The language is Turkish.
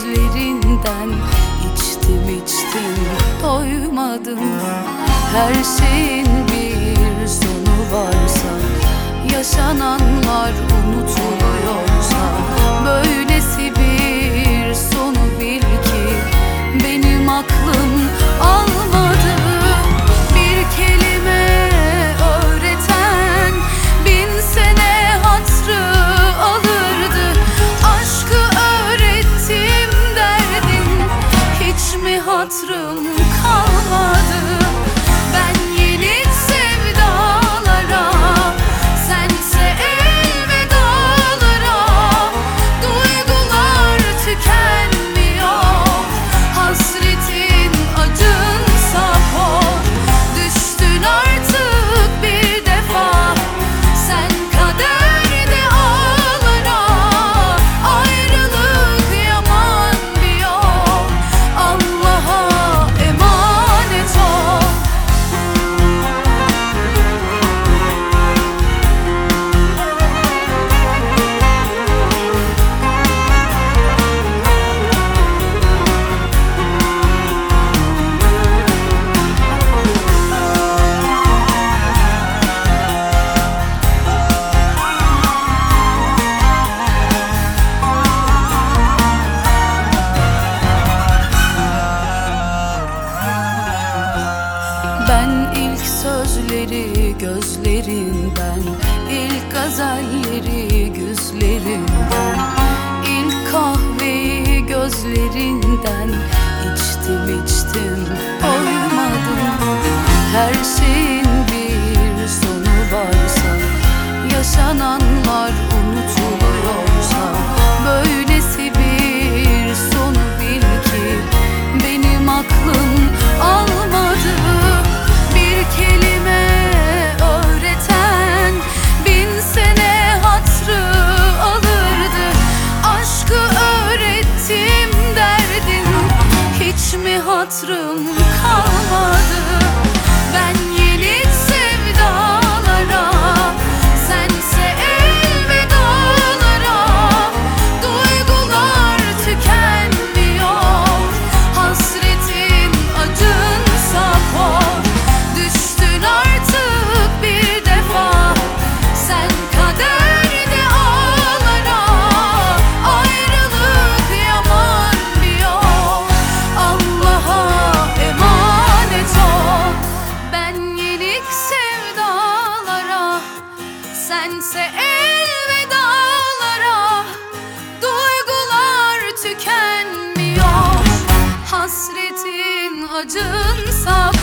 gözlerinden içtim doymadım. Her şeyin bir sonu varsa, yaşananlar unutuluyorsa, böylesi bir sonu bil ki benim aklım almadı. Bir kelime öğreten 1000 sene hatrı alırdı. Aşkı öğrettim derdin, hiç mi hatrım kalmadı? Ben yeni sevdalara, sense elvedalara. Duygular tükenmiyor, hasretin acın sapor. Düştün artık bir defa, sen kaderde ağlara. Ayrılık yaman bir yol, Allah'a emanet ol. Ben ilk sözleri gözlerinden, ilk gazelleri güzlerinden, ilk kahveyi gözlerinden içtim doymadım. Her şeyin bir sonu varsa, yaşananlar unutuluyorsa, böylesi bir sonu bil ki benim aklım almadı. Bir kelime öğreten 1000 sene hatrı alırdı. Aşkı öğrettim derdin, hiç mi hatrım kalmadı? Ben yeni sevdalara, sense elvedalara. Duygular tükenmiyor, hasretin acın sapor. Düştün artık bir defa, sen kaderde ağlara. Ayrılık yaman bir yol, Allah'a emanet ol. Ben yenik sevdalara, sense elvedalara. Duygular tükenmiyor, hasretin acın sapor.